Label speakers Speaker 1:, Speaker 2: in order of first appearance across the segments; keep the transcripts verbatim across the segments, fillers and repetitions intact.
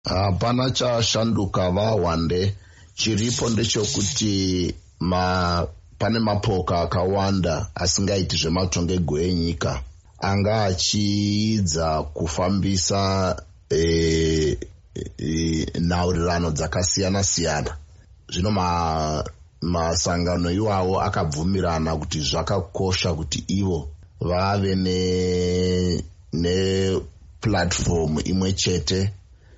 Speaker 1: Hapana chashanduka vawande. Chiripo ndechekuti ma pane mapoka akawanda asingaiti zvematongerwo enyika anga achiidza kufambisa e, e, nhaurirano dzakasiyana siyana. Zvino ma masangano iwawo akabvumirana kuti zvakakosha kuti ivo vave ne ne platform imwe chete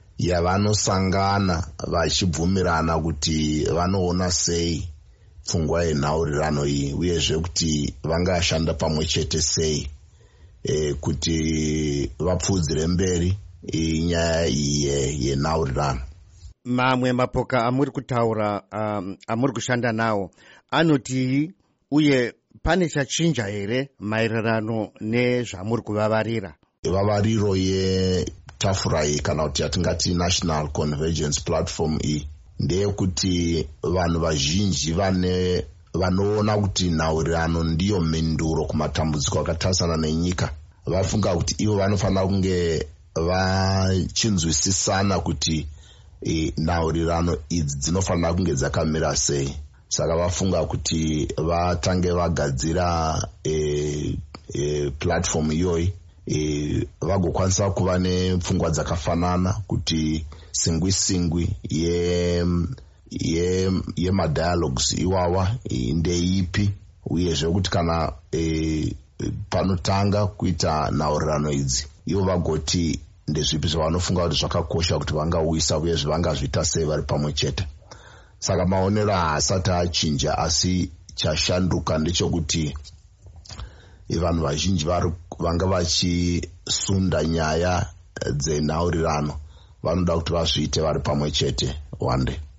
Speaker 1: yavanosangana vachibvumirana kuti vanoona sei pfungwa yenhaurirano iyi uyezve kuti vangashanda pamwe chete sei e, kuti vapfudzire mberi nyaya iyi yenhaurirano.
Speaker 2: Mamwe mapoka amuri kutaura um, amuri kushanda nawo anoti uye pane chachinja here maererano nezvamuri kuvavarira?
Speaker 1: Vavariro yetafura iyi kana kuti yatingati National Convergence Platform iyi ndeyekuti vanhu vazhinji vane vanoona kuti nhaurirano ndiyo mhinduro kumatambudziko akatarisana nenyika vafunga kuti ivo vanofanira kunge vachinzwisisana kuti e, nhaurirano idzi dzinofanira kunge dzakamira sei. Saka vafunga kuti vatange vagadzira e, e, platform iyoyi e, vagokwanisa kuva nepfungwa dzakafanana kuti singwi singwi ye ye yemadialogues iwawa e, ndeipi uyezve kuti kana e, panotanga kuita nhaurirano idzi ivo vagoti ndezvipi zvavanofunga kuti zvakakosha kuti vangauisa uyezve vangazviita sei vari pamwe chete. Saka maonero haasati achinja, asi chashanduka ndechekuti vanhu vazhinji vanga vachisunda nyaya dzenhaurirano vanoda kuti vazviite vari pamwe chete. Wande